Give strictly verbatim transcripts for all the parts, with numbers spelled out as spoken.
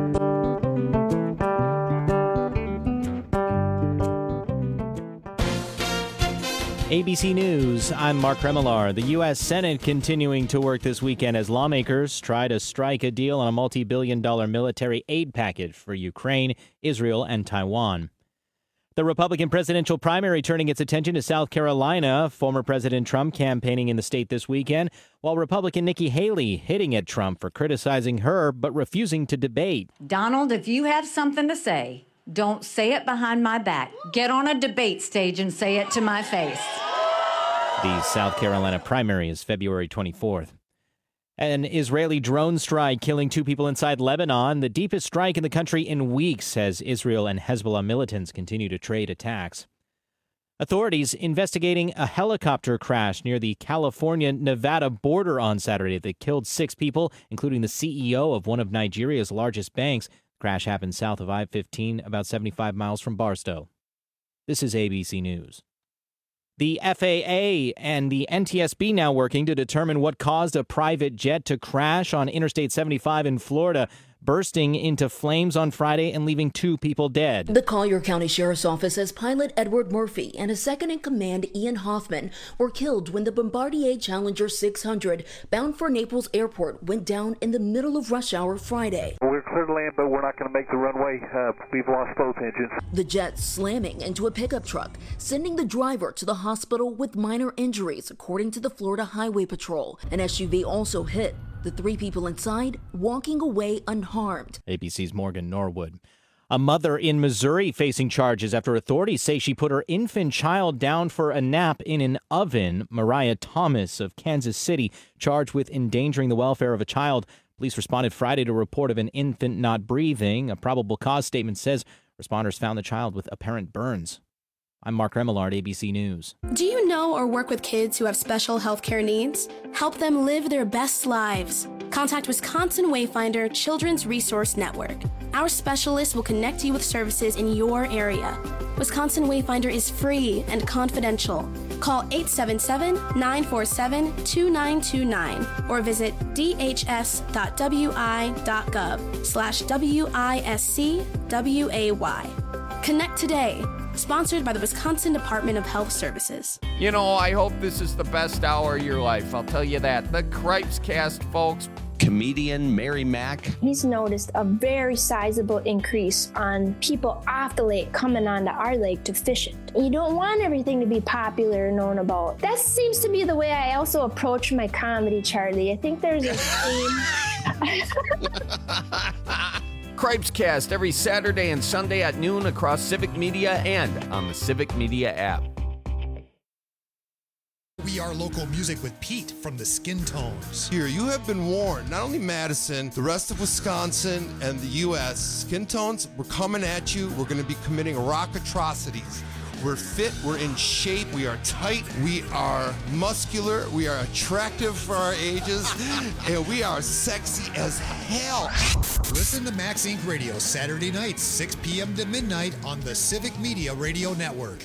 A B C News, I'm Mark Remillard. The U S. Senate continuing to work this weekend as lawmakers try to strike a deal on a multi-billion dollar military aid package for Ukraine, Israel, and Taiwan. The Republican presidential primary turning its attention to South Carolina, former President Trump campaigning in the state this weekend, while Republican Nikki Haley hitting at Trump for criticizing her but refusing to debate. Donald, if you have something to say, don't say it behind my back. Get on a debate stage and say it to my face. The South Carolina primary is February twenty-fourth. An Israeli drone strike killing two people inside Lebanon, the deepest strike in the country in weeks as Israel and Hezbollah militants continue to trade attacks. Authorities investigating a helicopter crash near the California-Nevada border on Saturday that killed six people, including the C E O of one of Nigeria's largest banks. The crash happened south of I fifteen, about seventy-five miles from Barstow. This is A B C News. The F A A and the N T S B now working to determine what caused a private jet to crash on Interstate seventy-five in Florida, bursting into flames on Friday and leaving two people dead. The Collier County Sheriff's Office says pilot Edward Murphy and his second-in-command Ian Hoffman were killed when the Bombardier Challenger six hundred bound for Naples Airport went down in the middle of rush hour Friday. We're clear to land, but we're not going to make the runway. Uh, we've lost both engines. The jet slamming into a pickup truck, sending the driver to the hospital with minor injuries, according to the Florida Highway Patrol. An S U V also hit. The three people inside walking away unharmed. A B C's Morgan Norwood. A mother in Missouri facing charges after authorities say she put her infant child down for a nap in an oven. Mariah Thomas of Kansas City charged with endangering the welfare of a child. Police responded Friday to a report of an infant not breathing. A probable cause statement says responders found the child with apparent burns. I'm Mark Remillard, A B C News. Do you know or work with kids who have special health care needs? Help them live their best lives. Contact Wisconsin Wayfinder Children's Resource Network. Our specialists will connect you with services in your area. Wisconsin Wayfinder is free and confidential. Call eight seven seven, nine four seven, two nine two nine or visit d h s dot w i dot gov slash W I S C W A Y. Connect today. Sponsored by the Wisconsin Department of Health Services. You know, I hope this is the best hour of your life. I'll tell you that. The Cripes Cast, folks. Comedian Mary Mack. He's noticed a very sizable increase on people off the lake coming onto our lake to fish it. You don't want everything to be popular and known about. That seems to be the way I also approach my comedy, Charlie. I think there's a theme. Cripes Cast every Saturday and Sunday at noon across Civic Media and on the Civic Media app. We are local music with Pete from the Skin Tones. Here, you have been warned. Not only Madison, the rest of Wisconsin and the U S Skin Tones, we're coming at you. We're going to be committing rock atrocities. We're fit, we're in shape, we are tight, we are muscular, we are attractive for our ages, and we are sexy as hell. Listen to Max Incorporated. Radio Saturday nights, six p.m. to midnight on the Civic Media Radio Network.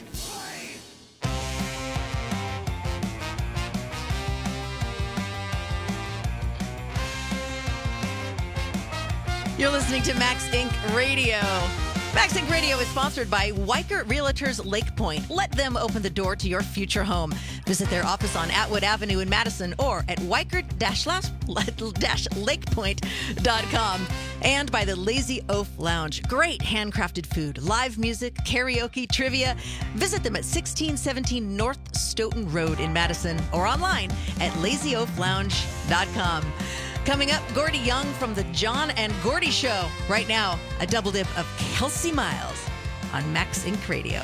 You're listening to Max Incorporated. Radio. Max Incorporated. Radio is sponsored by Weichert Realtors Lake Point. Let them open the door to your future home. Visit their office on Atwood Avenue in Madison or at weichert dash lake point dot com. And by the Lazy Oaf Lounge. Great handcrafted food, live music, karaoke, trivia. Visit them at sixteen seventeen North Stoughton Road in Madison or online at lazy oaf lounge dot com. Coming up, Gordy Young from the John and Gordy Show. Right now, a double dip of Kelsey Miles on Max Incorporated. Radio.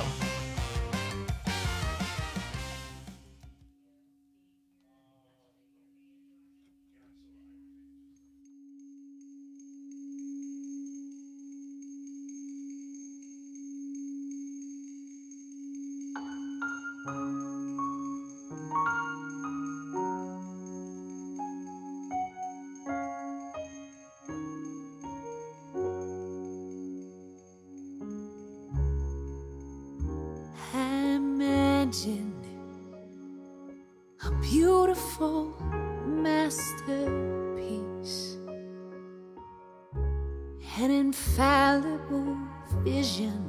A beautiful masterpiece an infallible vision,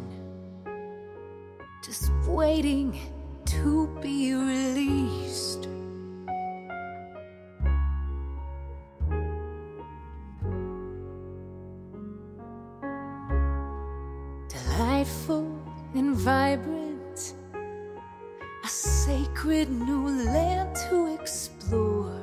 just waiting to be released. Delightful and vibrant, a sacred new land to explore.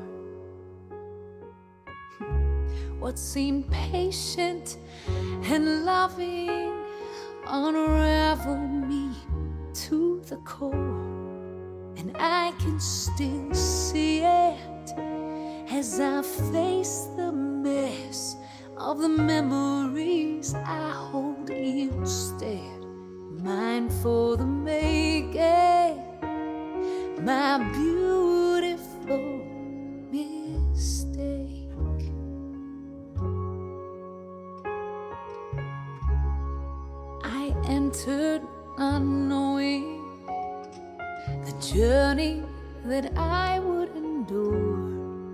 What seemed patient and loving unraveled me to the core, and I can still see it as I face the mess of the memories I hold instead. Mine for the making, my beautiful mistake. I entered unknowing the journey that I would endure.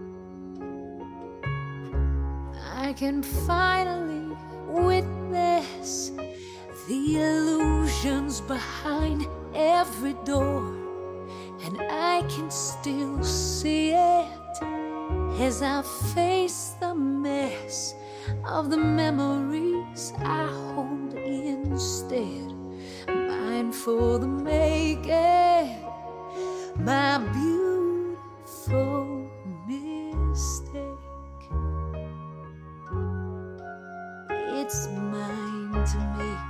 I can finally witness the illusions behind every door, and I can still see it as I face the mess of the memories I hold instead. Mine for the making, my beautiful mistake. It's mine to make,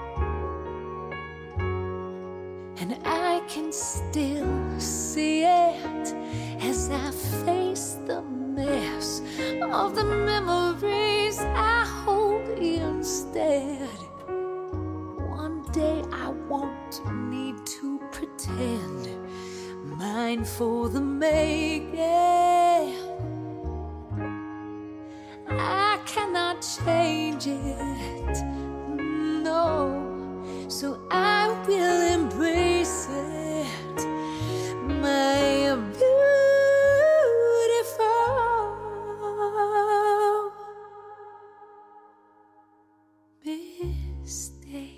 and I can still see it as I face the mess of the memories I hold instead. One day I won't need to pretend. Mine for the making, I cannot change it, no, so I will embrace it, my beautiful mistake.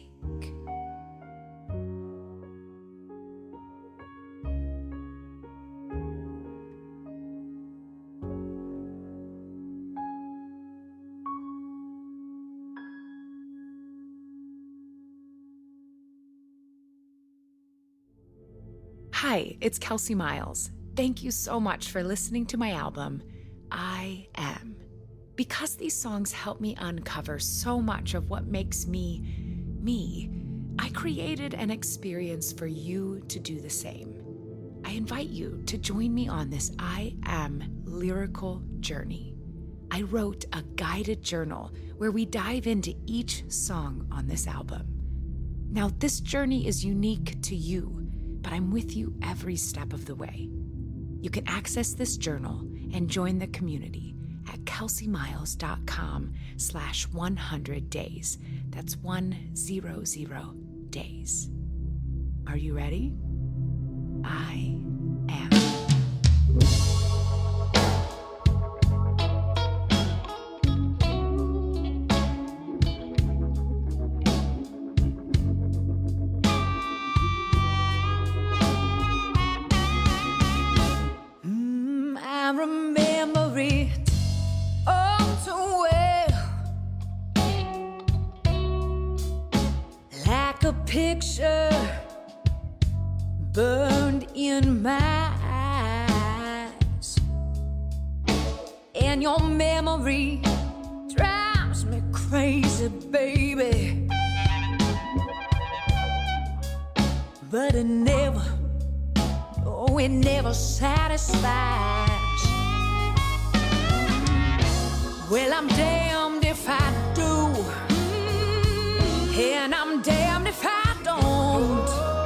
Hi, it's Kelsey Miles. Thank you so much for listening to my album, I Am. Because these songs help me uncover so much of what makes me, me, I created an experience for you to do the same. I invite you to join me on this I Am lyrical journey. I wrote a guided journal where we dive into each song on this album. Now, this journey is unique to you, but I'm with you every step of the way. You can access this journal and join the community at kelseymiles.com slash 100 days. That's one hundred days. Are you ready? I am. I remember it all too well, like a picture burned in my eyes, and your memory drives me crazy, baby, but it never, oh, it never satisfies. Well, I'm damned if I do, and I'm damned if I don't.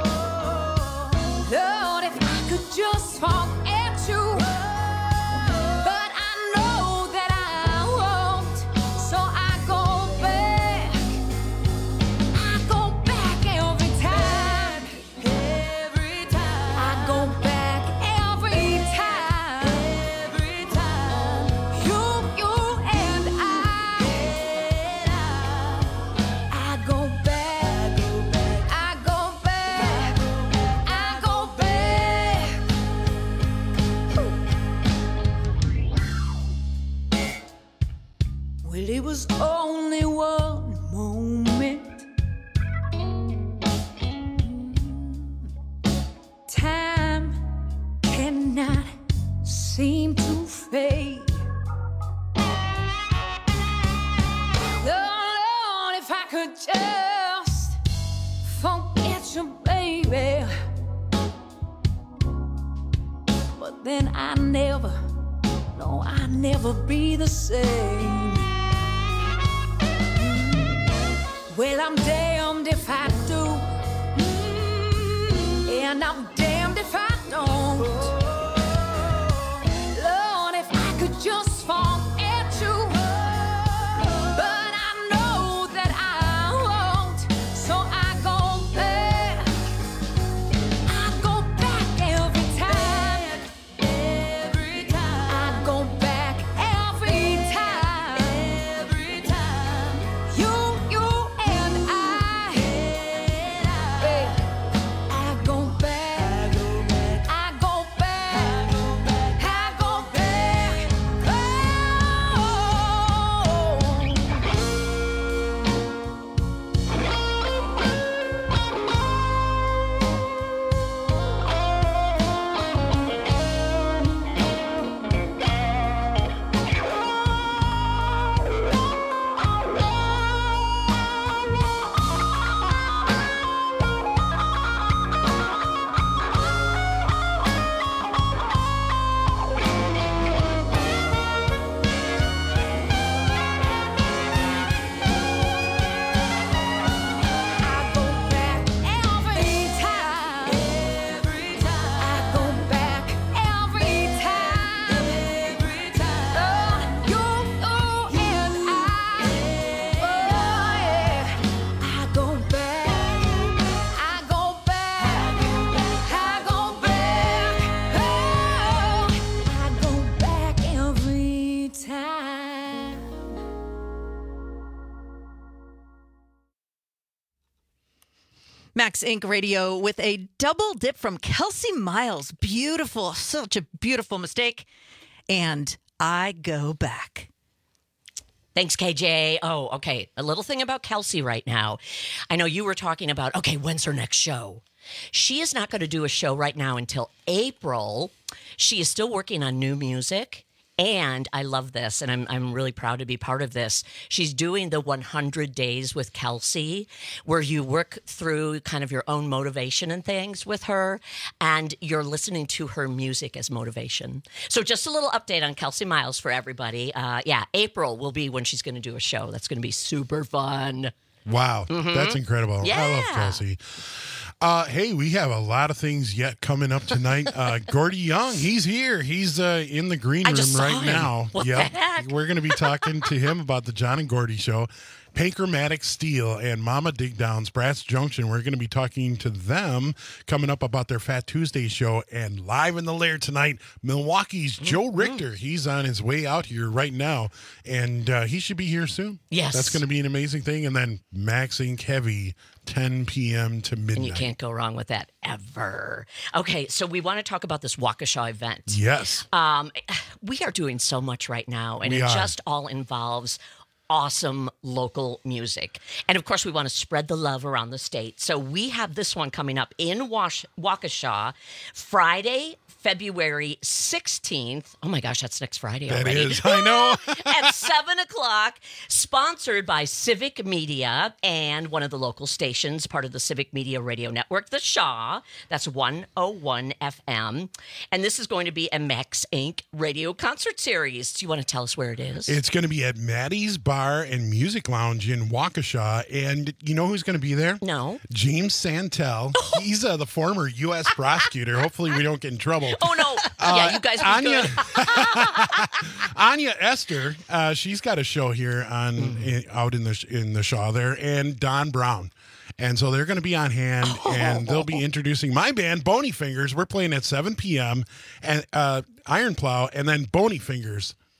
Lord, if I could just forget you, but I know that I won't. So I go back, I go back every time, every time. I go back every time, every time. You, you and I. only one moment. Time cannot seem to fade. Lord, if I could just forget you, baby. But then I never, no, I never be the same. Well, I'm damned if I do, and I'm damned if I don't. Lord, if I could just forget you, but I know that I won't, so I go back. I go back every time. Every time. I go back every time. Every time. You, you and I. Hey, I go back. I go back. I go back. Every time. Every time. I go back every time. Every time. Lord, you, you and I. Oh, yeah. I go back. I go back. I go back. Oh, I go back every time. Max Inc Radio with a double dip from Kelsey Miles. Beautiful. Such a beautiful mistake. And I go back. Thanks, K J. Oh, okay. A little thing about Kelsey right now. I know you were talking about, okay, when's her next show? She is not going to do a show right now until April. She is still working on new music. And I love this, and I'm I'm really proud to be part of this. She's doing the one hundred days with Kelsey, where you work through kind of your own motivation and things with her, and you're listening to her music as motivation. So just a little update on Kelsey Miles for everybody. Uh, yeah, April will be when she's going to do a show. That's going to be super fun. Wow, Mhm. that's incredible. Yeah. I love Kelsey. Uh, hey, we have a lot of things yet coming up tonight. Uh, Gordy Young, he's here. He's uh, in the green I room just saw right him. now. What the heck? We're going to be talking to him about the John and Gordy show. Panchromatic Steel and Mama Dig Downs, Brass Junction. We're going to be talking to them coming up about their Fat Tuesday show. And live in the lair tonight, Milwaukee's Joe Richter. He's on his way out here right now, and uh, he should be here soon. Yes. That's going to be an amazing thing. And then Max Inc Heavy, ten p.m. to midnight. And you can't go wrong with that ever. Okay, so we want to talk about this Waukesha event. Yes. Um, we are doing so much right now, and We it are. just all involves awesome local music. And of course, we want to spread the love around the state. So we have this one coming up in Wash- Waukesha, Friday, February sixteenth. Oh my gosh, that's next Friday That already. is, I know. At seven o'clock, sponsored by Civic Media and one of the local stations, part of the Civic Media Radio Network, the Shaw. That's one oh one F M. And this is going to be a Max Incorporated radio concert series. Do you want to tell us where it is? It's going to be at Maddie's Bar and Music Lounge in Waukesha. And you know who's going to be there? No. James Santel. He's uh, the former U S prosecutor. Hopefully we don't get in trouble. Oh, no. Uh, yeah, you guys will be Anya, good. Anya Esther, uh, she's got a show here on Mm-hmm. in, out in the in the Shaw there, and Don Brown. And so they're going to be on hand, and they'll be introducing my band, Bony Fingers. We're playing at seven p.m. and uh, Iron Plow, and then Bony Fingers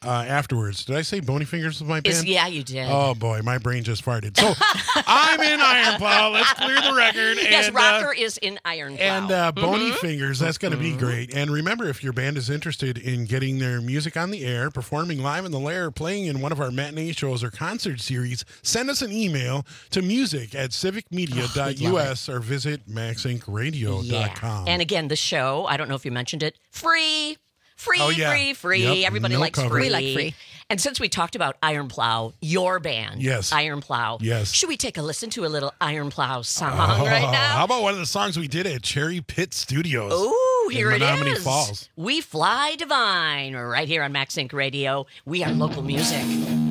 uh, afterwards. Did I say Bony Fingers was my band? Is, yeah, you did. Oh, boy, my brain just farted. So I'm in Iron Plow. Let's clear the record. Yes, and, Rocker uh, is in Iron Plow. And uh, Bony Mhm. Fingers, that's going to be great. And remember, if your band is interested in getting their music on the air, performing live in the lair, playing in one of our matinee shows or concert series, send us an email to music at civic media dot U S or visit max inc radio dot com. And again, the show, I don't know if you mentioned it, free. Free, Oh, yeah. free, free. Yep, Everybody no likes cover. free. We like free. And since we talked about Iron Plow, your band, Yes. Iron Plow, Yes. should we take a listen to a little Iron Plow song Oh, right now? How about one of the songs we did at Cherry Pit Studios? Ooh, in here it Menominee is. Falls. We Fly Divine, right here on Max Inc Radio. We are local music.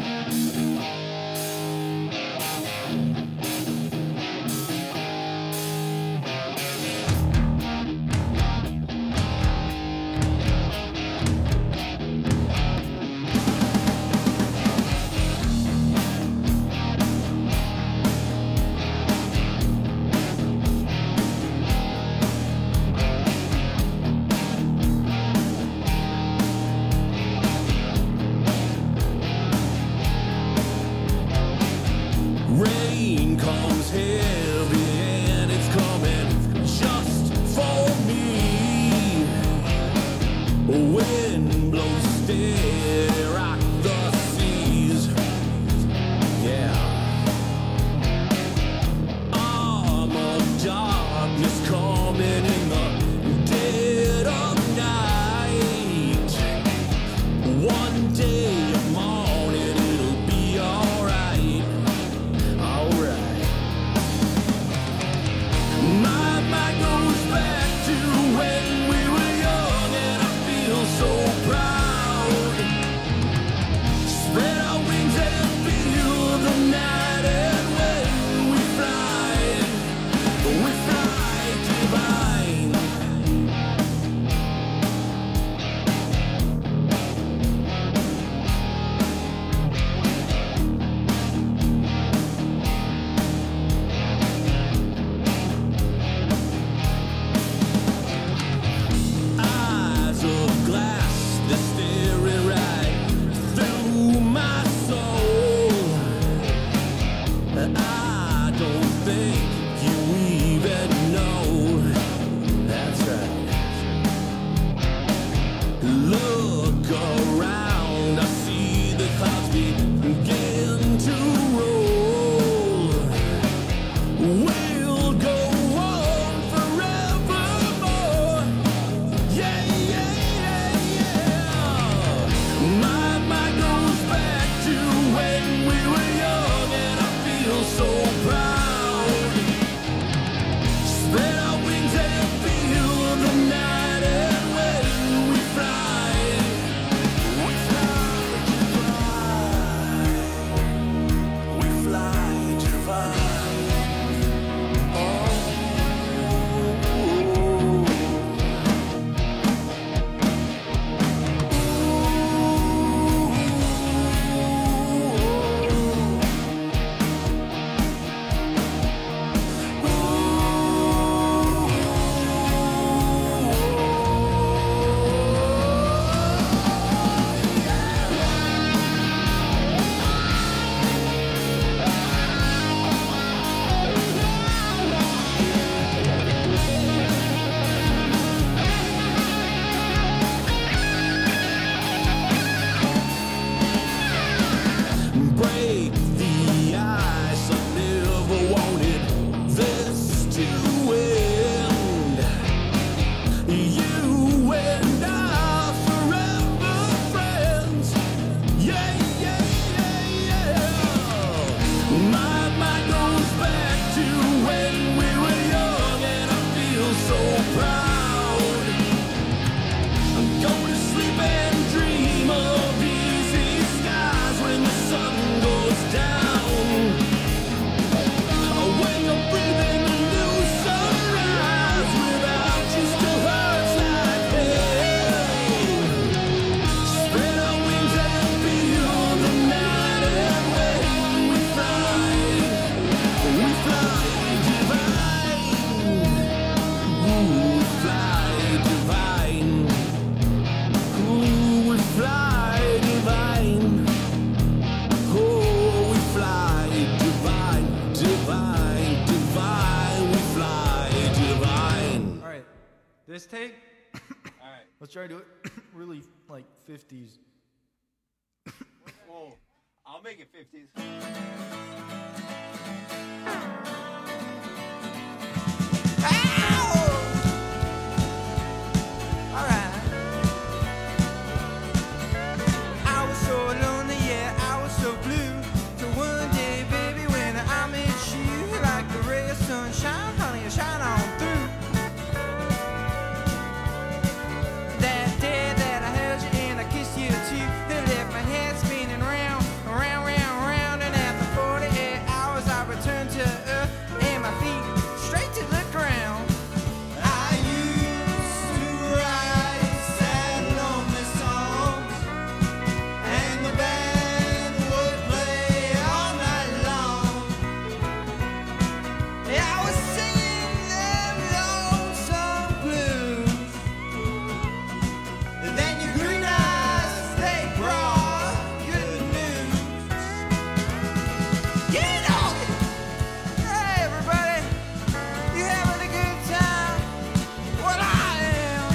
Rain comes heavy and it's coming just for me. Wind blows steady, rock the seas. Yeah. Arm of darkness coming in the dead of night. One day of morning it'll be alright. Alright. My mind goes back to when we were young and I feel so proud. Spread our wings and feel the night and when we fly, we fly divine. Eyes of glass, they're staring right through my soul. I don't think you even know. That's right. Look around, I see the clouds begin to roll. We'll go on forevermore. Yeah, yeah, yeah, yeah. My mind goes back to when we were young and I feel so proud. Spread our wings and feel the night and when we fly, we fly divine. We fly divine. This take? All right. Let's try to do it really like fifties. Whoa. I'll make it fifties. I was so lonely, yeah, I was so blue. Till one day, baby, when I met you, like the ray of sunshine, honey, you shine on through. That day that I held you and I kissed you too, they left my head spinning round, round, round, round, and after forty-eight hours I returned to earth and my feet straight to the ground. I used to write sad, lonely songs, and the band would play all night long. Yeah, I was singing them lonesome blues. And then your green eyes, they brought good news. Get on it! Hey, everybody, you having a good time? Well, I am.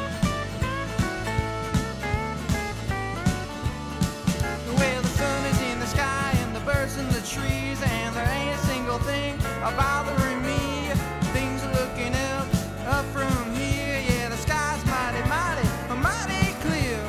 Well, the sun is in the sky and the birds in the trees, and there ain't a single thing bothering me. Things are looking up, up from here. Yeah, the sky's mighty, mighty, mighty clear.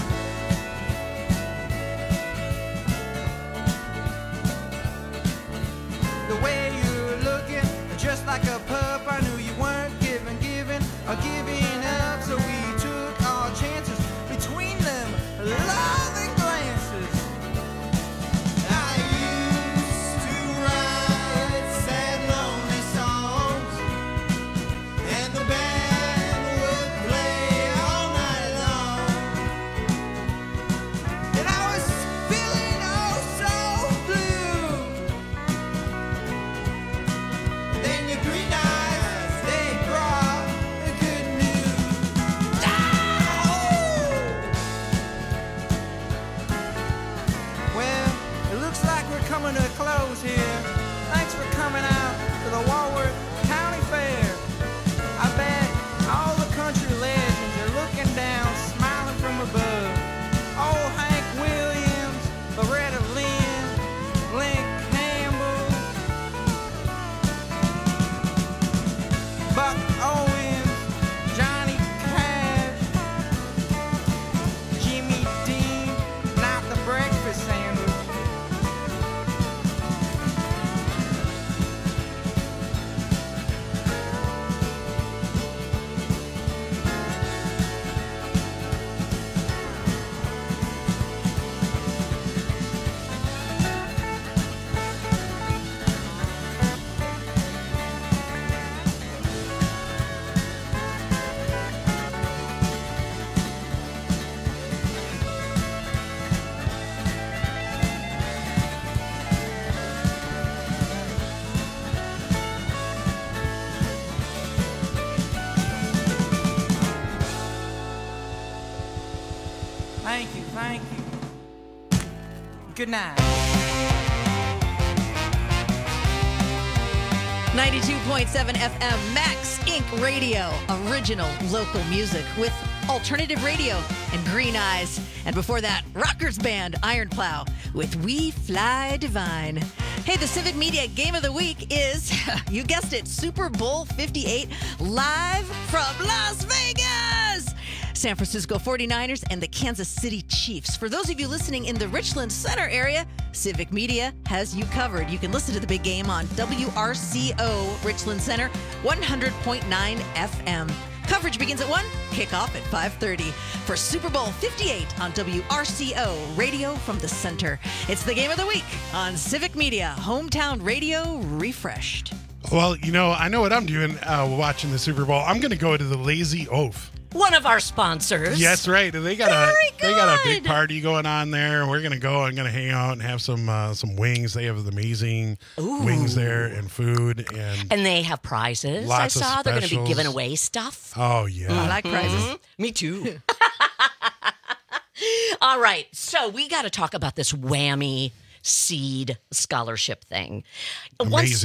The way you're looking, just like a pup, I knew you weren't giving, giving, or giving up. So we took our chances between them loving glances. I used to write sad, lonely songs, and the band would play all night long. And I was feeling oh so blue. Then your green eyes, they brought the good news. Well, it looks like we're coming to a close here. Thanks for coming out to the Walworth County Fair. I bet all the country legends are looking down, smiling from above. Old Hank Williams, Loretta Lynn, Glenn Campbell, Buck Owens, Johnny Cash, Jimmy Dean, not the breakfast sandwich. Thank you, thank you. Good night. ninety-two point seven F M, Max Incorporated. Radio, original local music with alternative radio and Green Eyes. And before that, Rockers Band, Iron Plow with We Fly Divine. Hey, the Civic Media Game of the Week is, you guessed it, Super Bowl fifty-eight, live from Las Vegas. San Francisco forty-niners and the Kansas City Chiefs. For those of you listening in the Richland Center area, Civic Media has you covered. You can listen to the big game on W R C O Richland Center, one hundred point nine F M. Coverage begins at one, kickoff at five thirty. For Super Bowl fifty-eight on W R C O Radio from the Center. It's the Game of the Week on Civic Media, Hometown Radio Refreshed. Well, you know, I know what I'm doing uh, watching the Super Bowl. I'm going to go to the Lazy Oaf. One of our sponsors. Yes, right. They got Very a they got a big party going on there. We're gonna go. I'm gonna hang out and have some uh, some wings. They have amazing Ooh. wings there and food and and they have prizes. Lots I saw of they're going to be specials. giving away stuff. Oh yeah, I like prizes. Mm-hmm. Me too. All right, so we got to talk about this whammy seed scholarship thing. Amazing. Once,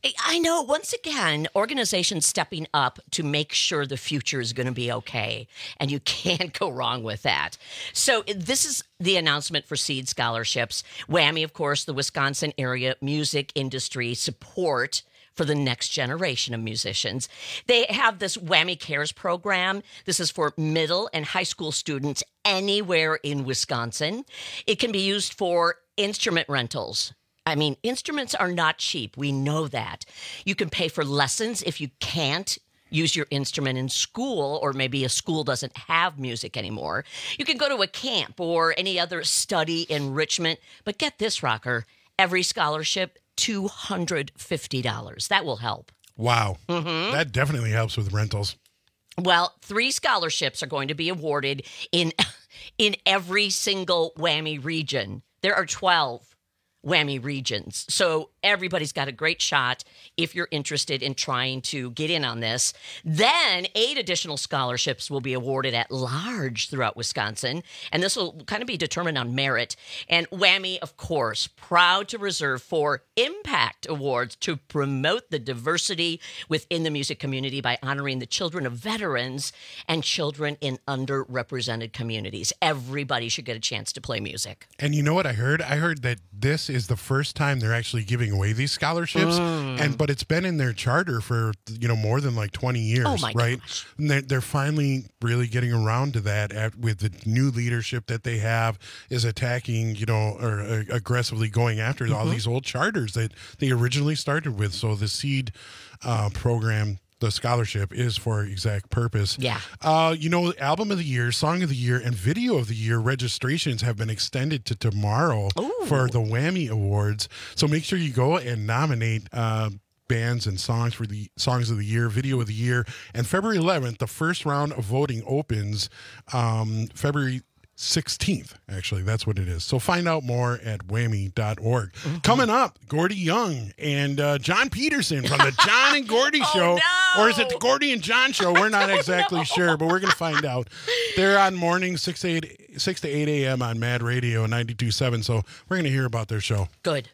I know, once again, organizations stepping up to make sure the future is going to be okay. And you can't go wrong with that. So this is the announcement for SEED scholarships. WWAMI, of course, the Wisconsin Area Music Industry Support for the next generation of musicians. They have this WWAMI Cares program. This is for middle and high school students anywhere in Wisconsin. It can be used for instrument rentals. I mean, instruments are not cheap. We know that. You can pay for lessons if you can't use your instrument in school, or maybe a school doesn't have music anymore. You can go to a camp or any other study enrichment. But get this, Rocker, every scholarship, two hundred fifty dollars. That will help. Wow. Mm-hmm. That definitely helps with rentals. Well, three scholarships are going to be awarded in in every single WWAMI region. There are twelve WWAMI regions. So everybody's got a great shot if you're interested in trying to get in on this. Then eight additional scholarships will be awarded at large throughout Wisconsin, and this will kind of be determined on merit. And WWAMI, of course, proud to reserve four Impact Awards to promote the diversity within the music community by honoring the children of veterans and children in underrepresented communities. Everybody should get a chance to play music. And you know what I heard? I heard that this is the first time they're actually giving away these scholarships, Mm. and but it's been in their charter for you know more than like twenty years, Oh, my right? gosh. And they're, they're finally really getting around to that at, with the new leadership that they have is attacking, you know, or uh, aggressively going after all Mhm. these old charters that they originally started with. So the SEED uh, program, the scholarship, is for exact purpose. Yeah. Uh, you know, album of the year, song of the year, and video of the year registrations have been extended to tomorrow for the WWAMI Awards. So make sure you go and nominate uh, bands and songs for the songs of the year, video of the year. And February eleventh, the first round of voting opens. Um, February sixteenth, actually, that's what it is. So find out more at whammy dot org. Mm-hmm. Coming up, Gordy Young and uh, John Peterson from the John and Gordy Oh, Show. no! Or is it the Gordy and John Show? We're not exactly sure, but we're going to find out. They're on mornings six to eight, six to eight a.m. on Mad Radio ninety-two point seven, so we're going to hear about their show. Good.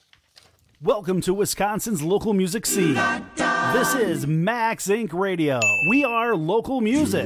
Welcome to Wisconsin's local music scene. This is Max Incorporated. Radio. We are local music.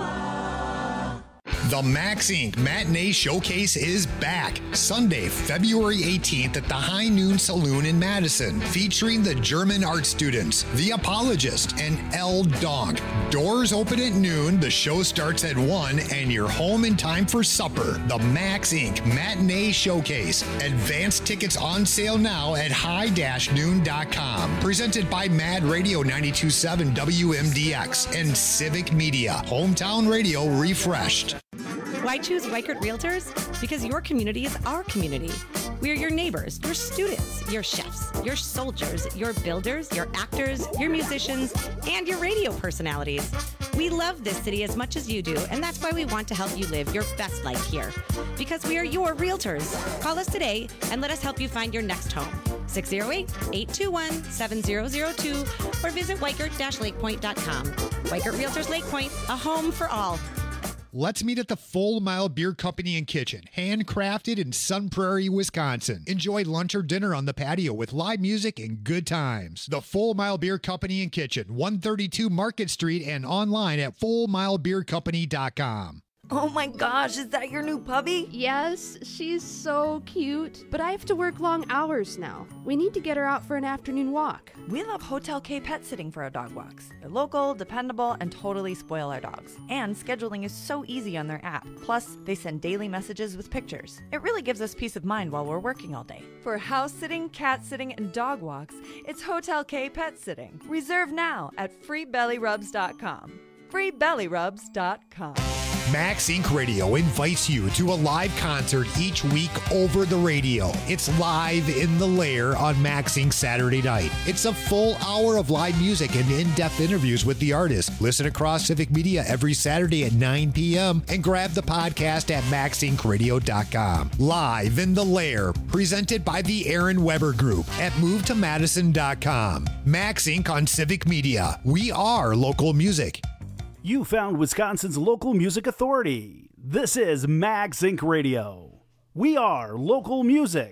The Max Incorporated. Matinee Showcase is back Sunday, February eighteenth at the High Noon Saloon in Madison, featuring the German art students, The Apologist, and El Donk. Doors open at noon, the show starts at one, and you're home in time for supper. The Max Incorporated. Matinee Showcase. Advanced tickets on sale now at high dash noon dot com. Presented by Mad Radio ninety-two point seven W M D X and Civic Media. Hometown radio refreshed. Why choose Weichert Realtors? Because your community is our community. We are your neighbors, your students, your chefs, your soldiers, your builders, your actors, your musicians, and your radio personalities. We love this city as much as you do, and that's why we want to help you live your best life here. Because we are your realtors. Call us today and let us help you find your next home. six oh eight, eight two one, seven oh oh two or visit weichert dash lake point dot com. Weichert Realtors Lake Point, a home for all. Let's meet at the Full Mile Beer Company and Kitchen, handcrafted in Sun Prairie, Wisconsin. Enjoy lunch or dinner on the patio with live music and good times. The Full Mile Beer Company and Kitchen, one thirty-two Market Street, and online at full mile beer company dot com. Oh my gosh, is that your new puppy? Yes, she's so cute. But I have to work long hours now. We need to get her out for an afternoon walk. We love Hotel K Pet Sitting for our dog walks. They're local, dependable, and totally spoil our dogs. And scheduling is so easy on their app. Plus, they send daily messages with pictures. It really gives us peace of mind while we're working all day. For house sitting, cat sitting, and dog walks, it's Hotel K Pet Sitting. Reserve now at free belly rubs dot com. free belly rubs dot com. Max Incorporated. Radio invites you to a live concert each week over the radio. It's Live in the Lair on Max Incorporated. Saturday night. It's a full hour of live music and in-depth interviews with the artist. Listen across Civic Media every Saturday at nine p.m. and grab the podcast at max inc radio dot com. Live in the Lair, presented by the Aaron Weber Group at move to madison dot com. Max Incorporated on Civic Media. We are local music. You found Wisconsin's local music authority. This is Max Incorporated. Radio. We are local music.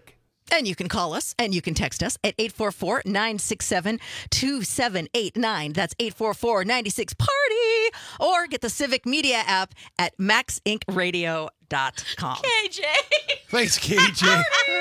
And you can call us and you can text us at eight four four, nine six seven, two seven eight nine. That's eight four four, nine six, party. Or get the Civic Media app at max inc radio dot com. K J. Thanks, K J.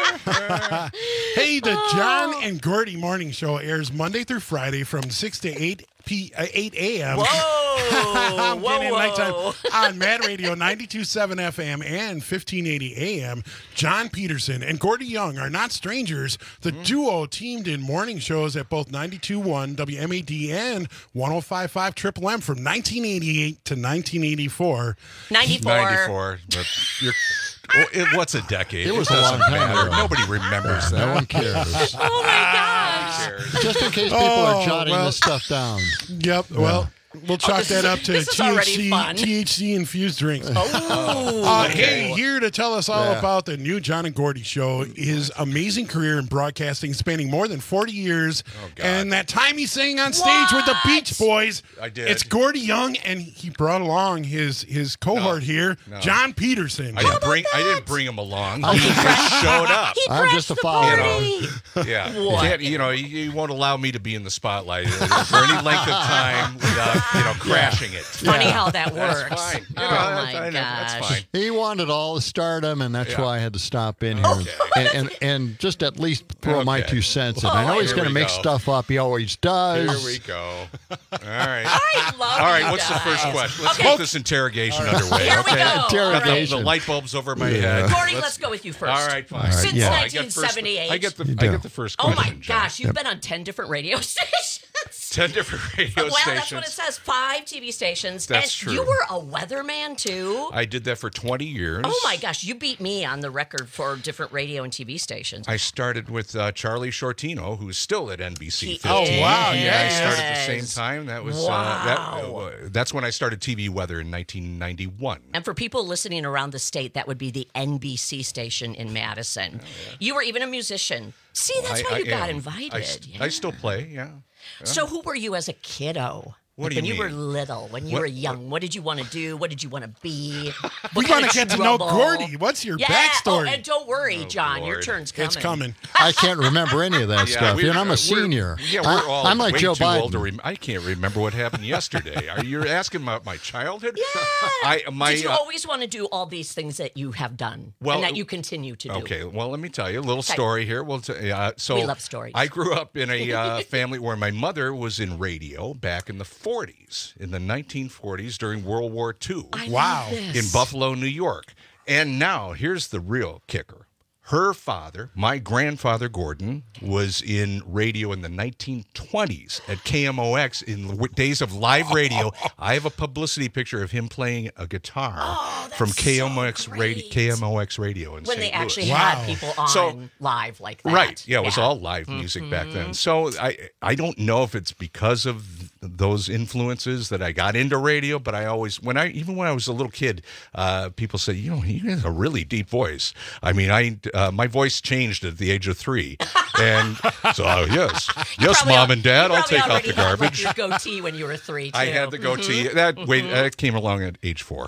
Hey, the John and Gordy Morning Show airs Monday through Friday from six to eight p uh, eight a.m. Whoa! I'm whoa, getting whoa. nighttime on Mad Radio ninety-two point seven F M and fifteen eighty A M. John Peterson and Gordy Young are not strangers. The mm-hmm. duo teamed in morning shows at both ninety-two point one W M A D and one oh five point five Triple M from nineteen eighty-eight to nineteen eighty-four. ninety-four. ninety-four. But you're, well, it, what's a decade? It was it a long time matter. ago. Nobody remembers that. No one cares. Oh my gosh. Just in case people Oh, are jotting well. this stuff down. Yep. Well, we'll chalk this that is- up to this is already T H C fun. T H C infused drinks. Oh. Uh, hey, here to tell us all Yeah. about the new John and Gordy show, his amazing career in broadcasting, spanning more than forty years, Oh, God. and that time he sang on stage with the Beach Boys. I did. It's Gordy Young, and he brought along his his cohort No, here, no. John Peterson. I didn't bring. I didn't bring him along. He just showed up. He I'm crashed just a the follower. party. Yeah, you What? can't. You know, he, he won't allow me to be in the spotlight for any length of time without you know crashing it. Funny how that works. That's fine. You Oh know, my that's, I know, that's gosh. fine. He wanted all the stardom, and that's Yeah. why I had to stop in here Okay. and, and and just at least throw my Okay. two cents in. Oh, I know he's here going to we make go. stuff up. He always does. Here we go. All right. I love All right. you What's the guys. first question? Let's Okay. get this interrogation underway. Here we okay. go. Got the, Interrogation. the light bulbs over my Yeah. head. Gordy, let's go with you first. All right, fine. All right, Since yeah. I get first- nineteen seventy-eight. I get the. You I do. get the first Oh question. my John. gosh, you've been on ten different radio stations. Ten different radio Well, stations. that's what it says. Five T V stations. That's and true. You were a weatherman too. I did that for twenty years. Oh my gosh, you beat me on the record for different radio and T V stations. I started with uh, Charlie Shortino, who's still at N B C. He fifteen. is. wow, Yeah, I started at the Yes. same time. That was Wow. uh, that, uh, that's when I started T V weather in nineteen ninety-one. And for people listening around the state, that would be the N B C station in Madison. You were even a musician. See, that's I- why I you got am. invited. I, s- Yeah. I still play. Yeah. Yeah. So who were you as a kiddo? What Like do you when you mean? were little, when you What- were young, what did you want to do? What did you want to be? We What kind want of to get to know trouble? Gordy. What's your Yeah. backstory? Oh, and don't worry, Oh, John, your Lord. turn's coming. It's coming. I can't remember any of that Yeah, stuff. we- You know, I'm uh, a senior. We're, yeah, we're I, all I'm like way Joe too Biden. old to rem- I can't remember what happened yesterday. Are you asking about my childhood? Yeah. I my Did you uh, always want to do all these things that you have done Well, and that you continue to do? Okay, well, let me tell you a little Okay. story here. We'll t- uh, so We love stories. I grew up in a uh, family where my mother was in radio back in the forties, in the nineteen forties during World War Two. I Wow. love this. In Buffalo, New York. And now here's the real kicker. Her father, my grandfather Gordon, was in radio in the nineteen twenties at K M O X in the w- days of live radio. I have a publicity picture of him playing a guitar Oh, that's from K M O X so radio, great. K M O X radio in When Saint they actually Louis. Wow. had people on So- live like that. Right. Yeah, it was Yeah. all live music back Mhm. then. So I I don't know if it's because of those influences that I got into radio, but I always when I even when I was a little kid, uh, people say, you know, he has a really deep voice. I mean, I uh, my voice changed at the age of three, and so uh, yes, yes, Probably mom al- and dad, you I'll probably take out already the had, like, garbage. your goatee when you were three. Too. I had the goatee. Mhm. That wait, Mhm. that came along at age four.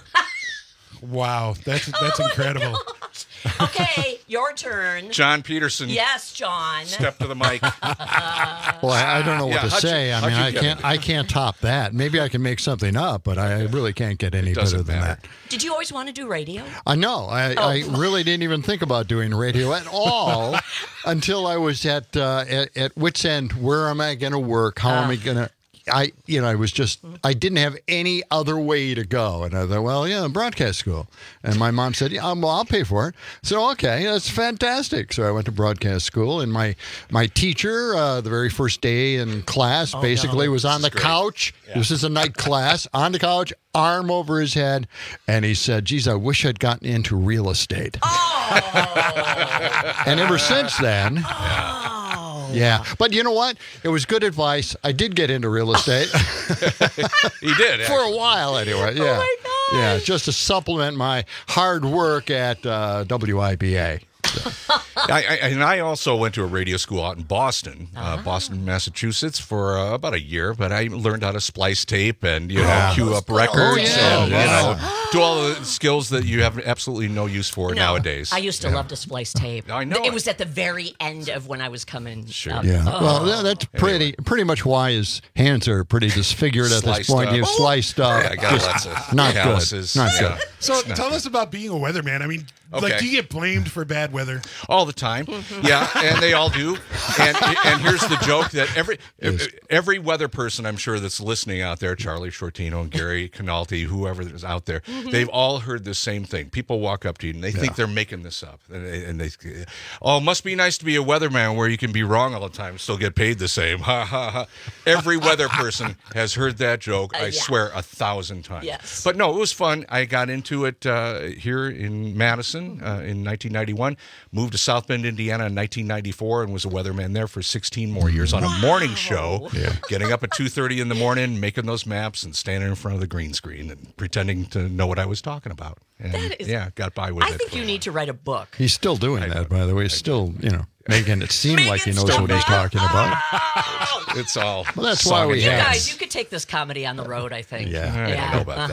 Wow, that's that's incredible. Okay, your turn. John Peterson. Yes, John. Step to the mic. Well, I, I don't know what Yeah, to how'd you- say. I how'd mean, you I get can't. it? I can't top that. Maybe I can make something up, but I really can't get any better doesn't than matter. that. Did you always want to do radio? I know. I, Oh. I really didn't even think about doing radio at all until I was at uh, at, at wit's end. Where am I going to work? How am I going to? I, you know, I was just, I didn't have any other way to go. And I thought, well, yeah, broadcast school. And my mom said, yeah, well, I'll pay for it. So, okay, that's fantastic. So I went to broadcast school, and my, my teacher, uh, the very first day in class, Oh, basically no. was on the great. couch. This is a night class, on the couch, arm over his head. And he said, geez, I wish I'd gotten into real estate. Oh. And ever since then, Oh. yeah. But you know what? It was good advice. I did get into real estate. He did For a while, anyway. Yeah. Oh my gosh. Yeah, just to supplement my hard work at uh, W I B A. I, I, and I also went to a radio school out in Boston, uh, Ah. Boston, Massachusetts, for uh, about a year. But I learned how to splice tape and you know Yeah. cue Those up good records old days. and you Yeah. know do all the skills that you have absolutely no use for No, nowadays. I used to love to splice tape. I know It it. was at the very end of when I was coming. Sure. up. Yeah. Oh. Well, tha- that's pretty pretty much why his hands are pretty disfigured at this Sliced point. up. You've sliced up. Yeah, I got Just lots of not calluses. good. Not Yeah. good. So It's not tell good. us about being a weatherman. I mean, Okay. like, do you get blamed for bad weather? All the time, yeah, and they all do. And and here's the joke that every every weather person I'm sure that's listening out there, Charlie Shortino, Gary Canalti, whoever is out there, Mhm. they've all heard the same thing. People walk up to you and they Yeah. think they're making this up, and they, and they oh, it must be nice to be a weatherman where you can be wrong all the time and still get paid the same. Ha ha ha! Every weather person has heard that joke. Uh, I yeah. swear a thousand times. Yes. But no, it was fun. I got into it uh, here in Madison uh, in nineteen ninety-one. Moved to South Bend, Indiana in nineteen ninety-four, and was a weatherman there for sixteen more years on a morning show. Getting up at two thirty in the morning, making those maps, and standing in front of the green screen and pretending to know what I was talking about. And That is- yeah, got by with I it. think you need to write a book. He's still doing that, by the way. He's still, you know, making it seem like he knows still what he's talking about. It's all. Well, that's why we You have. guys, you could take this comedy on the road, I think. Yeah. I don't know about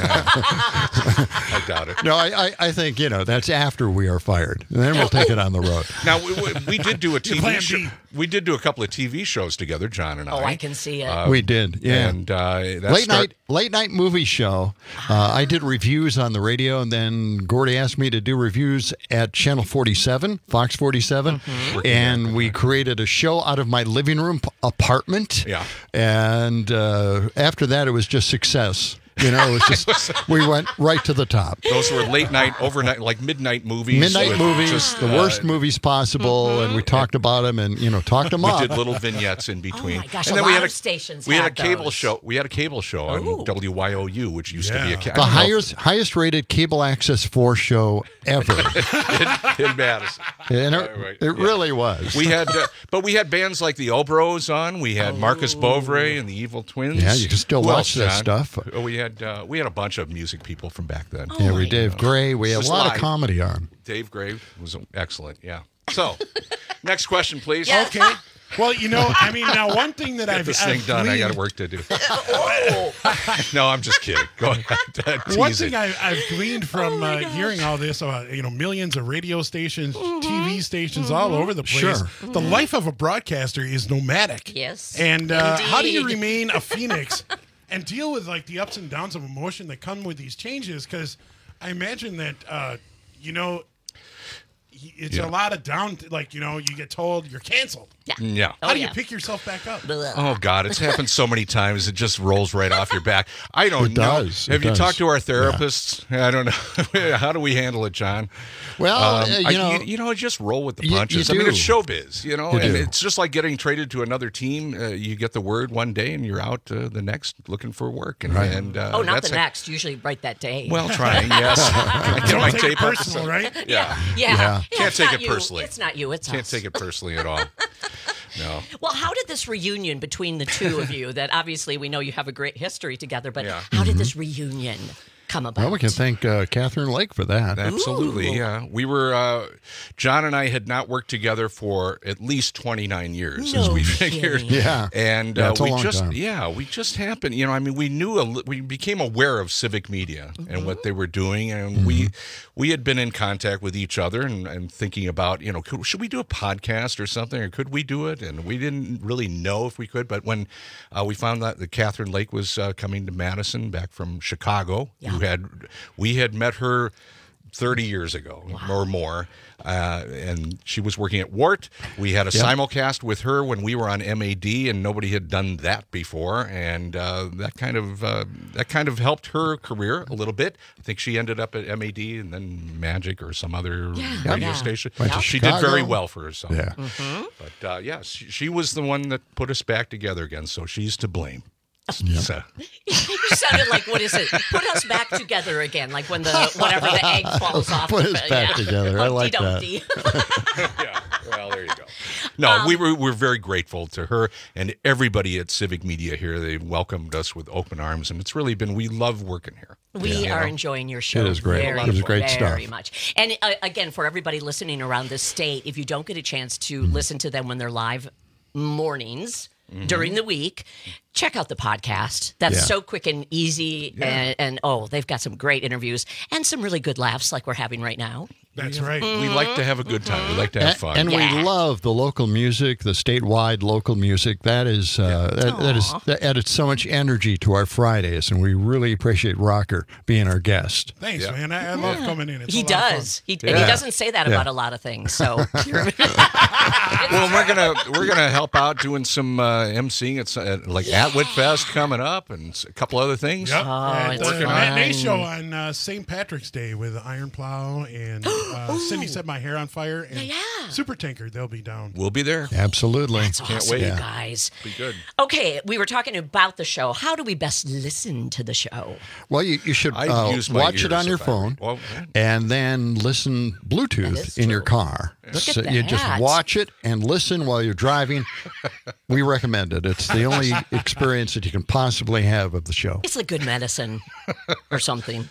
uh-huh. I doubt it. No, I, I, I think, you know, that's after we are fired. And then we'll take it on the road. Now we, we, we did do a T V plan show. B. We did do a couple of T V shows together, John and I. Oh, I can see it. Uh, We did, yeah. And uh, that late start- night, late night movie show. Uh, I did reviews on the radio, and then Gordy asked me to do reviews at Channel forty-seven, Fox forty-seven, Mm-hmm. and we created a show out of my living room p- apartment. Yeah. And uh, after that, it was just success. You know, it was just we went right to the top. Those were late night, overnight, like midnight movies. Midnight with movies, just, the uh, worst movies possible, and we talked about them, and you know, talked them We up. did little vignettes in between. Oh my gosh, and a then we lot had of stations We had, had a cable those. show. We had a cable show on W Y O U, which used to be a ca- I the don't know if- highest highest rated cable access four show ever. in, in Madison. And it, Right, right, it yeah. really was. We had, uh, but we had bands like the Obros on. We had Marcus Bovray and the Evil Twins. Yeah, you can still Who watch else, that John? stuff. Uh, We had uh, we had a bunch of music people from back then. yeah, we Dave Gray. We had a Just lot live. of comedy on. Dave Gray was excellent. Yeah. So, next question, please. Okay. Well, you know, I mean, now one thing that Get I've this thing I've done. I got gleaned- work to do. No, I'm just kidding. Go ahead. Tease One it. thing I, I've gleaned from Oh uh, hearing all this, uh, you know, millions of radio stations, T V stations all over the place. Sure. The life of a broadcaster is nomadic. Yes. And uh, how do you Indeed. remain a phoenix and deal with like the ups and downs of emotion that come with these changes? Because I imagine that, uh, you know, y- it's Yeah. a lot of down. Like, you know, you get told you're canceled. Yeah. Yeah. How Oh, do you yeah. pick yourself back up? Oh God, it's happened so many times. It just rolls right off your back. I don't It know. does. It Have you does. talked to our therapists? I don't know. How do we handle it, John? Well, uh, you I- know- you, you know, just roll with the You- you punches. I mean, do. it's showbiz, you know, You and do. it's just like getting traded to another team. Uh, you get the word one day, and you're out uh, the next looking for work. And, Right. and uh, Oh, not that's the a- next. Usually right that day. Well, trying, yes. I get Don't my take it tape up. personal, right? Yeah. Yeah. Yeah. Yeah. Can't it's take not it you. personally. It's not you. It's Can't us. take it personally at all. No. Well, how did this reunion between the two of you, that obviously we know you have a great history together, but Yeah. how did this reunion come about? Well, we can thank uh, Catherine Lake for that. Absolutely, Ooh. yeah. We were uh, John and I had not worked together for at least twenty-nine years, as No we kidding. figured. Yeah. and Yeah, uh, it's a we long just time. yeah, we just happened. You know, I mean, we knew a, li- we became aware of civic media and what they were doing, and we we had been in contact with each other and, and thinking about, you know, could, should we do a podcast or something, or could we do it? And we didn't really know if we could, but when uh, we found that that Catherine Lake was uh, coming to Madison back from Chicago, who had we had met her thirty years ago or more, uh, and she was working at W A R T. We had a Yep. simulcast with her when we were on M A D, and nobody had done that before, and uh, that kind of uh, that kind of helped her career a little bit. I think she ended up at M A D and then Magic or some other Yeah. radio Yeah. station. Went to She did very Chicago. well for herself. Yeah. Mm-hmm. But uh, yeah, she, she was the one that put us back together again, so she's to blame. So, You sounded like, what is it? Put us back together again, like when the whatever the egg falls off. Put the, us back together. I like that. yeah, well, there you go. No, um, we were we're very grateful to her and everybody at Civic Media here. They welcomed us with open arms, and it's really been. We love working here. We yeah, are you know? enjoying your show. It is great. Very, It is great very stuff. Very much. And uh, again, for everybody listening around the state, if you don't get a chance to Mm-hmm. listen to them when they're live mornings Mhm. during the week, check out the podcast. That's Yeah. so quick and easy. Yeah. And, and oh, they've got some great interviews and some really good laughs like we're having right now. That's right. We like to have a good time. We like to have And, fun. and Yeah. we love the local music, the statewide local music. That is uh, that, that is that added so much energy to our Fridays, and we really appreciate Rocker being our guest. Thanks, Yeah. man. I, I love Yeah. coming in. It's He a lot of fun. does. He, and Yeah. he doesn't say that Yeah. about a lot of things. So Well, we're gonna we're gonna help out doing some uh, emceeing. It's uh, like at Whitfest coming up, and s- a couple other things. Yep. Oh, and it's uh, fun. matinee show on uh, Saint Patrick's Day with Iron Plow and uh, Cindy Set My Hair on Fire and Yeah, yeah. Super Tanker. They'll be down. We'll be there. Absolutely. That's Can't awesome, wait. you guys. Be good. Okay, we were talking about the show. How do we best listen to the show? Well, you, you should I uh, use my watch it ears on your if I phone read. Well, and then listen That Bluetooth is in your true. car. Look at So you just that. watch it and listen while you're driving. We recommend it. It's the only experience that you can possibly have of the show. It's like good medicine or something.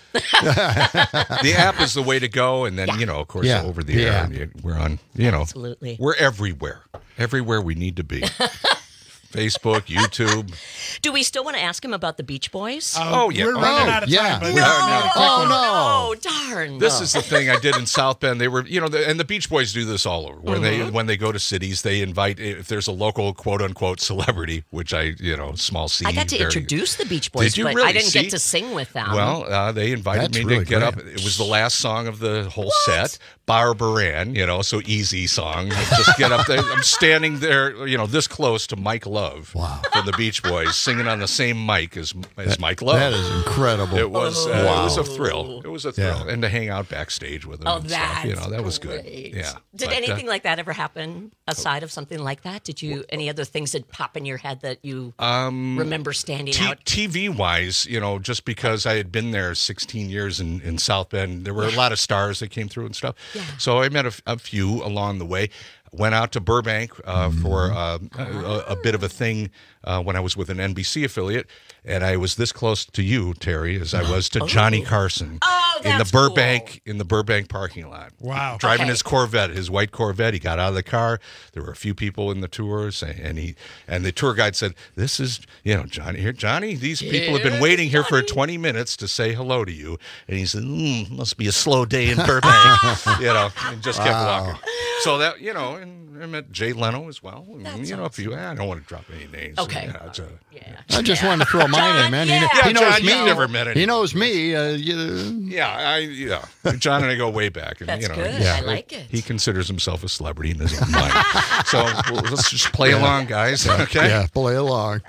the app is the way to go, and then you know, of course, Yeah. over the Yeah. air, and you- we're on. You know, Absolutely. we're everywhere, everywhere we need to be. Facebook, YouTube. Do we still want to ask him about the Beach Boys? Uh, Oh, yeah. We're running Oh, out of yeah. time. But We uh, are now. quick Oh, one. no. Oh, darn. This is the thing I did in South Bend. They were, you know, the, and the Beach Boys do this all over. When Mm-hmm. they when they go to cities, they invite if there's a local quote unquote celebrity, which I, you know, small C. I got to very- introduce the Beach Boys, Did you but really? I didn't See? get to sing with them. Well, uh, they invited That's me really to get great. up. It was the last song of the whole set. Barbara Ann, you know, so easy song. Just get up there. I'm standing there, you know, this close to Mike Love Wow. from the Beach Boys, singing on the same mic as as Mike Love. That is incredible. It was uh, Wow. it was a thrill. It was a thrill, Yeah. and to hang out backstage with them. Oh, and stuff, you that's know, that was good. great. Yeah. Did But, uh, anything like that ever happen aside of something like that? Did you any other things that pop in your head that you um, remember standing T- out? T V wise, you know, just because I had been there sixteen years in, in South Bend, there were a lot of stars that came through and stuff. Yeah. So I met a, f- a few along the way. Went out to Burbank uh, for uh, a, a bit of a thing uh, when I was with an N B C affiliate, and I was this close to you, Terry, as I was to Johnny Carson Oh, in the that's Burbank in the Burbank parking lot. Wow. Driving Okay. his Corvette, his white Corvette. He got out of the car. There were a few people in the tours, and, and he and the tour guide said, "This is, you know, Johnny here. Johnny, these people have been Here's waiting here for Johnny." twenty minutes to say hello to you." And he said, mm, "Must be a slow day in Burbank," you know, and just kept Wow. walking. So that, you know, and I met Jay Leno as well. And, That's you know, if you, I don't want to drop any names. Okay. Yeah, it's a- Yeah. I just wanted to throw mine in, man. He, yeah. he Yeah, knows John, me. you've never met He anyone. knows me. Uh, you, yeah, I, yeah. John and I go way back. And, That's you know, good. he's- I like it. He considers himself a celebrity in his own mind. So well, let's just play along, guys. Okay. yeah, play along.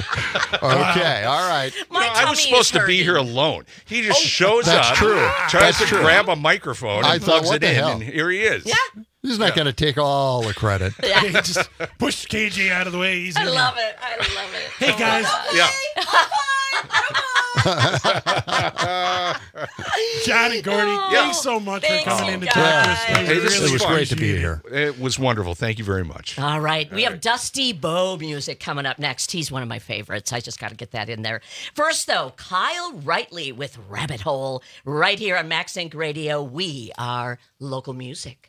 Okay, all right. My You know, I was tummy supposed is to be hurting. here alone. He just shows That's up, true. tries That's to true. grab a microphone I and thought, plugs what it the in, hell? and here he is. Yeah. He's not going to take all the credit. He just pushed K J out of the way. He's I gonna- love it. I love it. Hey, guys. Yeah. John and Gordy, thanks so much Thanks, for coming you in to guys. talk to us. We Hey, this really is It was great to be appreciate here. It was wonderful. Thank you very much. All right. We All have right. Dusty Bowe music coming up next. He's one of my favorites. I just got to get that in there. First, though, Kyle Rightly with Rabbit Hole right here on Max Inc Radio. We are local music.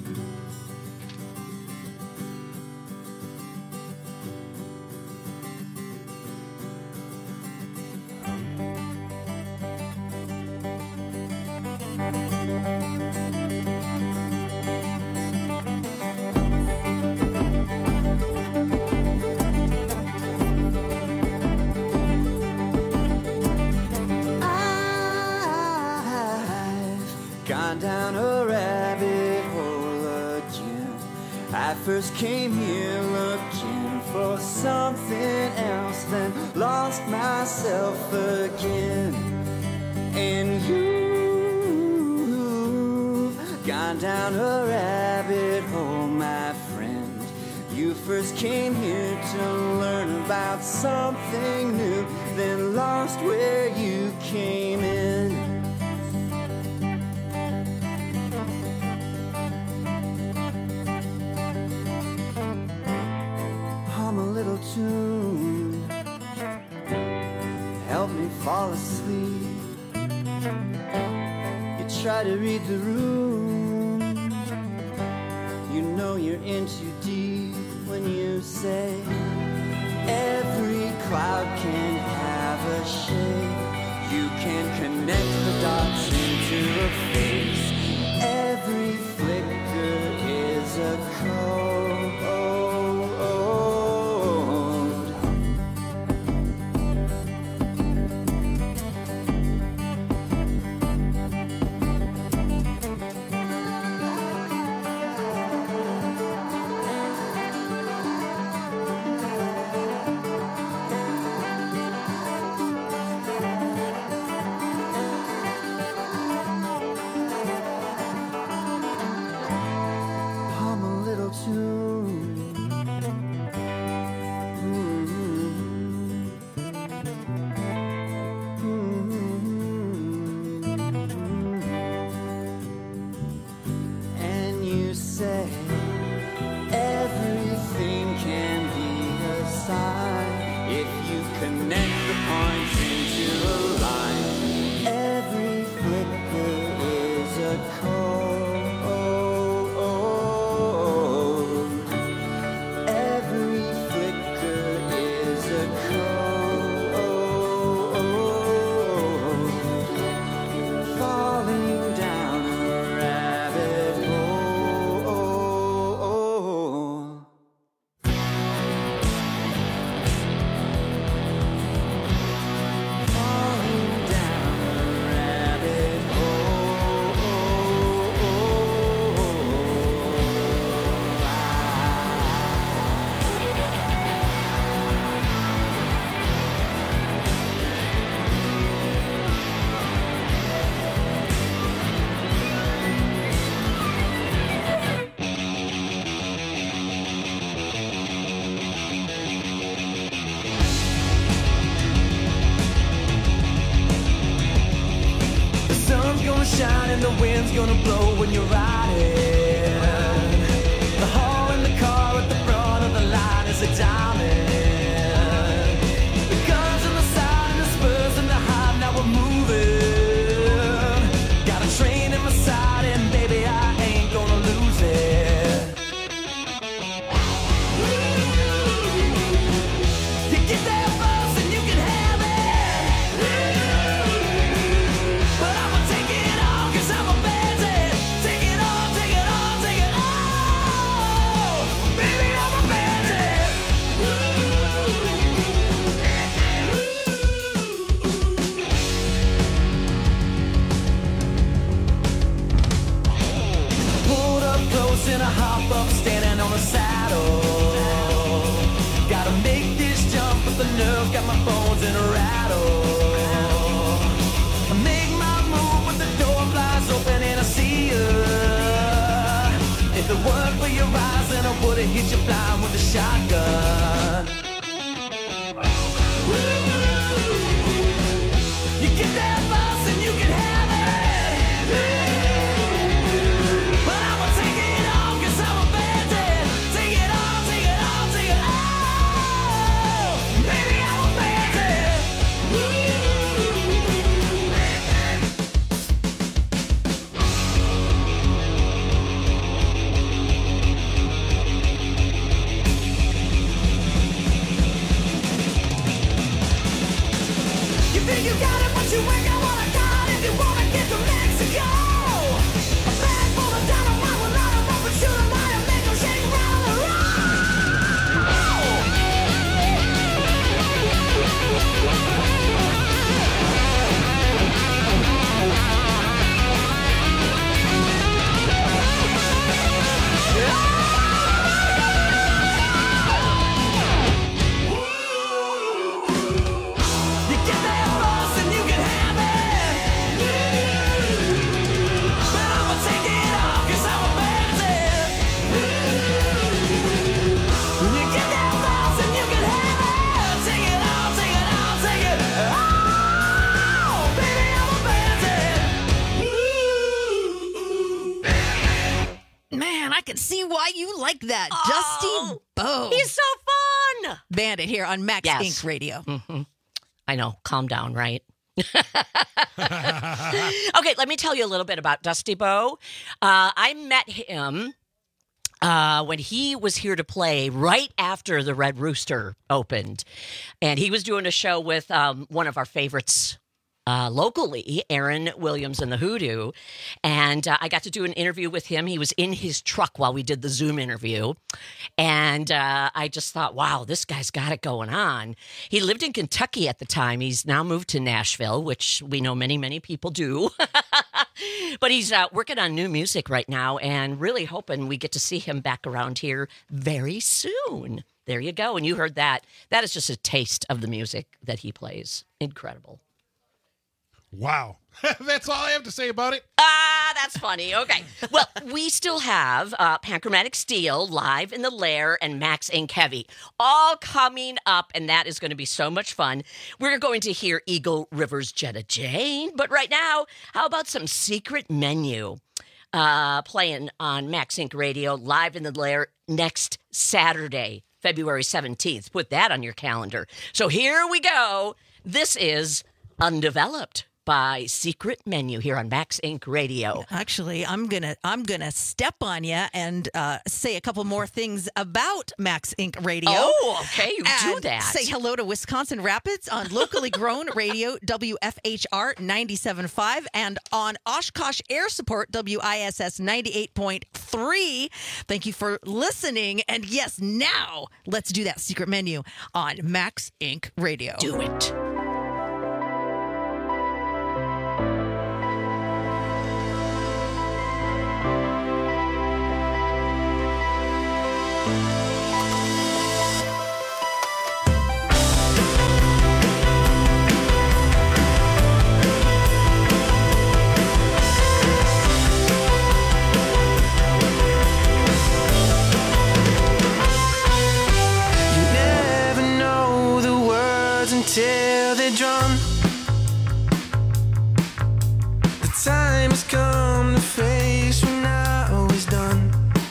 I've gone down a rabbit hole again. I first came here looking for something else, then lost myself again. And you've gone down a rabbit hole, my friend. You first came here to learn about something new, then lost where you came in. Hum a little tune, help me fall asleep. You try to read the room, you know you're in too deep when you say every cloud can have a shape. You can connect the dots into a face. Every flicker is a code. Shine and the wind's gonna blow when you're riding. The hall in the car at the front of the line is a diamond. The guns on the side and the spurs and the high, now we're moving. Got a train in my side and baby I ain't gonna lose it. You get there first and you can have it. But I'ma take it. I'm a bandit. Take it all, take it all, take it all. Baby, I'm a bandit. Pulled up close and I hop up, standing on the saddle. Gotta make this jump with the nerve, got my bones in a rattle. I make my move with the door flies open and I see you. If it weren't for your eyes, then I would've hit you blind with a shotgun. You get that bus and you can have it. But I'ma take it all, cause I'm a bandit. Take it all, take it all, take it all. Baby, I'm a bandit. You got it, but you ain't got what I got if you wanna get to Mexico. A bag full of dynamite with a lot of rubber, shoot 'em out and make 'em shake, roll and You get there first and you can have it. like that. Oh, Dusty Bo. He's so fun. Bandit here on Max Yes. Inc Radio. Mm-hmm. I know. Calm down, right? Okay, let me tell you a little bit about Dusty Bo. Uh, I met him uh, when he was here to play right after the Red Rooster opened. And he was doing a show with um, one of our favorites uh, locally, Aaron Williams and the Hoodoo. And uh, I got to do an interview with him. He was in his truck while we did the Zoom interview. And uh, I just thought, wow, this guy's got it going on. He lived in Kentucky at the time. He's now moved to Nashville, which we know many, many people do. But he's uh, working on new music right now and really hoping we get to see him back around here very soon. There you go. And you heard that. That is just a taste of the music that he plays. Incredible. Wow. That's all I have to say about it. Ah, that's funny. Okay. Well, we still have uh, Panchromatic Steel, Live in the Lair, and Max Inc Heavy all coming up, and that is going to be so much fun. We're going to hear Eagle River's Jetta Jane, but right now, how about some Secret Menu uh, playing on Max Inc Radio, Live in the Lair next Saturday, February seventeenth. Put that on your calendar. So here we go. This is Undeveloped by Secret Menu here on Max Inc Radio. Actually, I'm gonna I'm gonna step on you and uh, say a couple more things about Max Inc Radio. Oh, okay, you do And that. Say hello to Wisconsin Rapids on locally grown radio W F H R ninety-seven point five and on Oshkosh Air Support W I S S ninety-eight point three. Thank you for listening. And yes, now let's do that Secret Menu on Max Inc Radio. Do it. Till they're drawn. The time has come to face when now is done.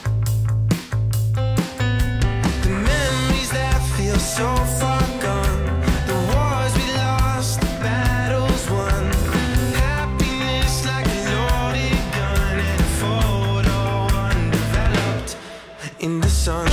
The memories that feel so far gone, the wars we lost, the battles won. Happiness like a loaded gun and a photo undeveloped in the sun.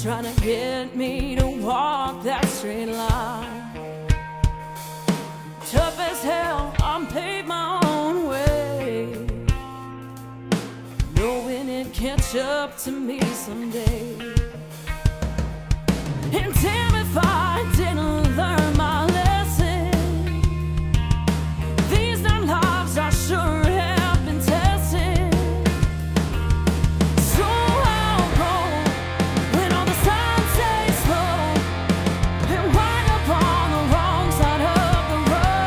trying to get me to walk that straight line. Tough as hell, I'm paid my own way, knowing it catch up to me someday. And damn if I didn't learn my lesson. These damn lives I sure have been testing. So I'll go when all the signs say slow and wind up on the wrong side of the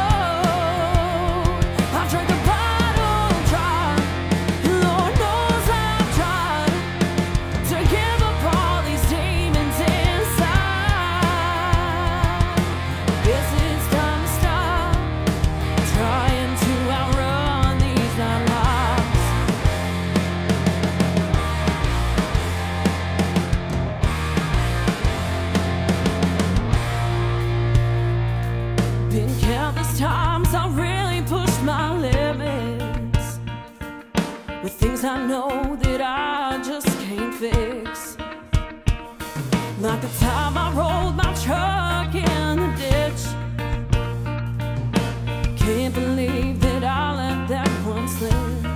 road. I drank the bottle dry, Lord knows I've tried to give up all these demons inside. Guess it's time to stop trying to outrun these nine lives. Been countless times I really pushed my limits with things I know that I just can't fix. Like the time I rolled my truck in the ditch. Can't believe that I let that one slip.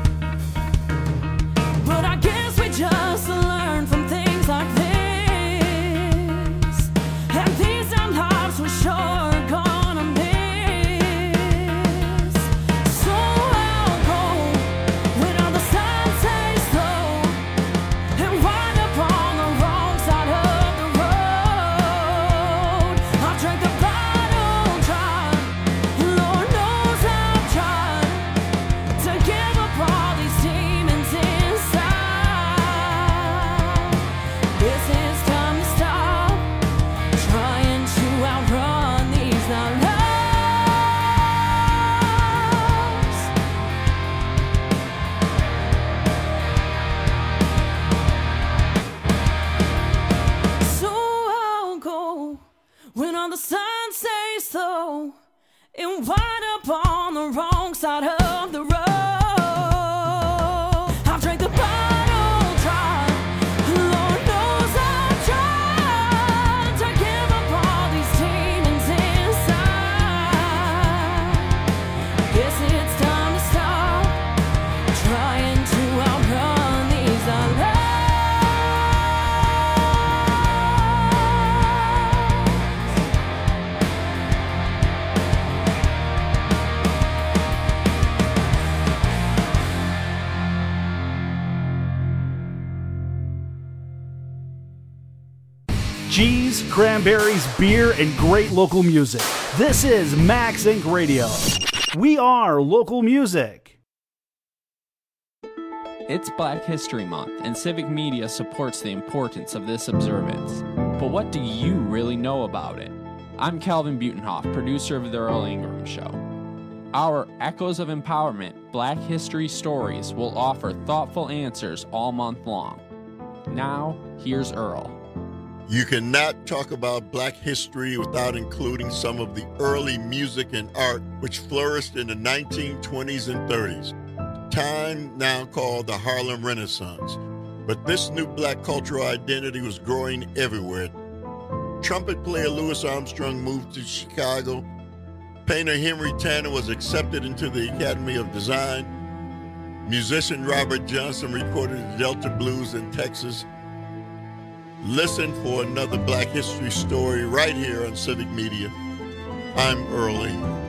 But I guess we just learn from things like this. And these damn lives we're sure gonna miss. So I'll go when all the signs say slow and wind up on the wrong side of the road. I drank the bottle dry, Lord knows I've tried to give up all these demons inside. Guess it's time to stop trying to outrun these nine lives. So I'll go when all the signs say so and wind up on the wrong side of the road. I've drank the bottle dry, Lord knows I've tried to give up all these demons inside. Guess it's time to stop trying to outrun these nine lives. Cheese, cranberries, beer, and great local music. This is Max Inc Radio. We are local music. It's Black History Month, and Civic Media supports the importance of this observance. But what do you really know about it? I'm Calvin Butenhoff, producer of The Earl Ingram Show. Our Echoes of Empowerment Black History Stories will offer thoughtful answers all month long. Now, here's Earl. You cannot talk about Black history without including some of the early music and art which flourished in the nineteen twenties and thirties, time now called the Harlem Renaissance. But this new Black cultural identity was growing everywhere. Trumpet player Louis Armstrong moved to Chicago. Painter Henry Tanner was accepted into the Academy of Design. Musician Robert Johnson recorded the Delta Blues in Texas. Listen for another Black history story right here on Civic Media. I'm Earl Ingram.